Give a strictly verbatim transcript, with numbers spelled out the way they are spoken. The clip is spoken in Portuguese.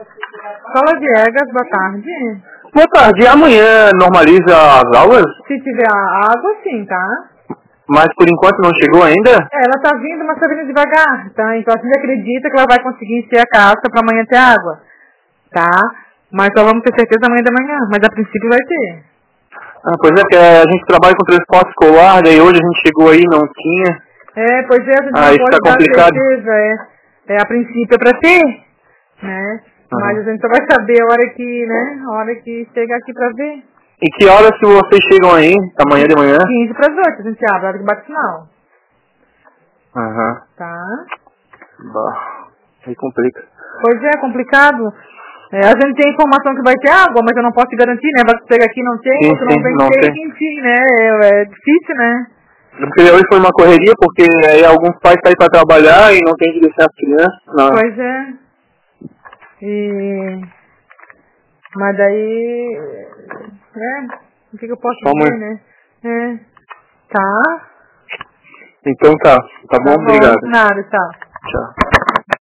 Escola Diegas, boa tarde. Boa tarde. Amanhã normaliza as aulas? Se tiver água, sim, tá? Mas por enquanto não chegou ainda? É, ela tá vindo, mas tá vindo devagar, tá? Então a gente acredita que ela vai conseguir encher a casa pra amanhã ter água, tá? Mas só vamos ter certeza amanhã da manhã, mas a princípio vai ter. Ah, pois é, porque a gente trabalha com transporte escolar, daí hoje a gente chegou aí e não tinha. É, pois é, a gente Ah, não isso pode tá dar complicado. certeza, é. É, a princípio é pra ter, né? Uhum. Mas a gente só vai saber a hora que, né? A hora que chega aqui pra ver. E que horas que vocês chegam aí, amanhã de manhã? quinze para as oito, a gente abre a hora que bate sinal. Aham. Tá? Bah, aí complica. Pois é, complicado. É, a gente tem informação que vai ter água, mas eu não posso te garantir, né? Vai chegar aqui não tem, Sim, outro não sim, vem não ter, tem. enfim, né? É, é difícil, né? Porque hoje foi uma correria, porque aí alguns pais saem para trabalhar e não tem que deixar as crianças. Não. Pois é. E... Mas daí... É, o que, que eu posso Vamos. dizer, né? É. Tá? Então tá, tá bom? Tá bom, Obrigado. nada, tchau. Tchau.